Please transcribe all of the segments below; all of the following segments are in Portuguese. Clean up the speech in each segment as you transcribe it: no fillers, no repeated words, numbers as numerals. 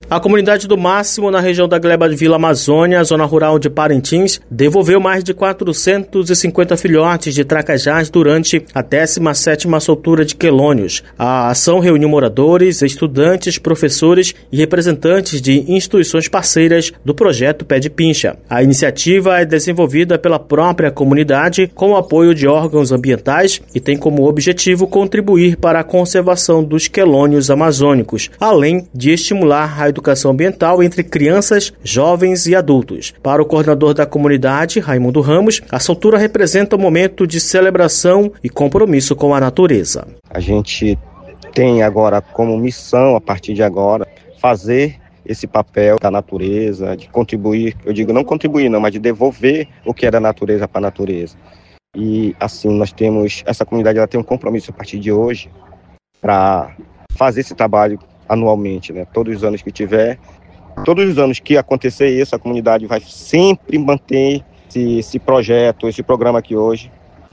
A comunidade do Máximo, na região da Gleba de Vila Amazônia, zona rural de Parintins, devolveu mais de 450 filhotes de tracajás durante a 17ª soltura de quelônios. A ação reuniu moradores, estudantes, professores e representantes de instituições parceiras do projeto Pé de Pincha. A iniciativa é desenvolvida pela própria comunidade com o apoio de órgãos ambientais e tem como objetivo contribuir para a conservação dos quelônios amazônicos, além de estimular a educação ambiental entre crianças, jovens e adultos. Para o coordenador da comunidade, Raimundo Ramos, a soltura representa um momento de celebração e compromisso com a natureza. A gente tem agora como missão, a partir de agora, fazer esse papel da natureza, de contribuir, eu digo não contribuir não, mas de devolver o que é da natureza para a natureza. E assim, essa comunidade ela tem um compromisso a partir de hoje para fazer esse trabalho anualmente, né? Todos os anos que tiver, todos os anos que acontecer isso, a comunidade vai sempre manter esse projeto, esse programa aqui hoje.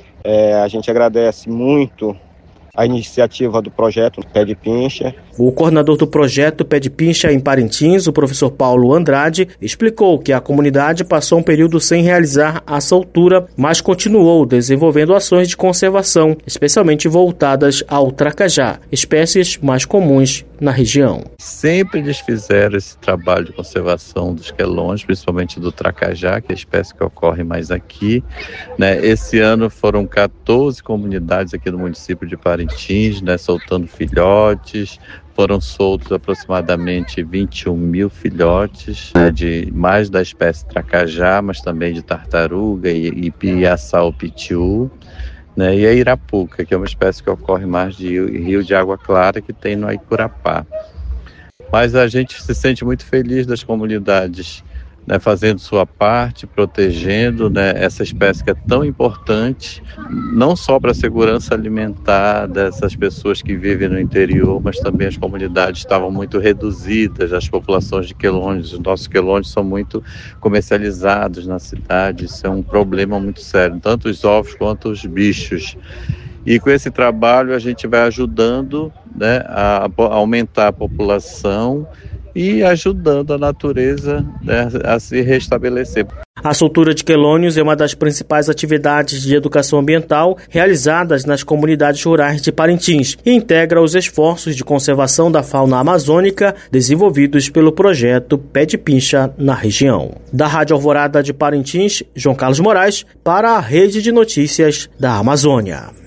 A gente agradece muito a iniciativa do projeto Pé de Pincha. O coordenador do projeto Pé de Pincha em Parintins, o professor Paulo Andrade, explicou que a comunidade passou um período sem realizar a soltura, mas continuou desenvolvendo ações de conservação, especialmente voltadas ao tracajá, espécies mais comuns na região. Sempre eles fizeram esse trabalho de conservação dos quelônios, principalmente do tracajá, que é a espécie que ocorre mais aqui, né? Esse ano foram 14 comunidades aqui no município de Parintins, né, soltando filhotes. Foram soltos aproximadamente 21 mil filhotes, né, de mais da espécie tracajá, mas também de tartaruga e piaçau-pitiu, né, e a irapuca, que é uma espécie que ocorre mais de rio de água clara que tem no Aicurapá. Mas a gente se sente muito feliz das comunidades, né, fazendo sua parte, protegendo, né, essa espécie que é tão importante, não só para a segurança alimentar dessas pessoas que vivem no interior, mas também as comunidades estavam muito reduzidas, as populações de quelônios, os nossos quelônios são muito comercializados na cidade, isso é um problema muito sério, tanto os ovos quanto os bichos. E com esse trabalho a gente vai ajudando, né, a aumentar a população e ajudando a natureza, né, a se restabelecer. A soltura de quelônios é uma das principais atividades de educação ambiental realizadas nas comunidades rurais de Parintins e integra os esforços de conservação da fauna amazônica desenvolvidos pelo projeto Pé de Pincha na região. Da Rádio Alvorada de Parintins, João Carlos Moraes, para a Rede de Notícias da Amazônia.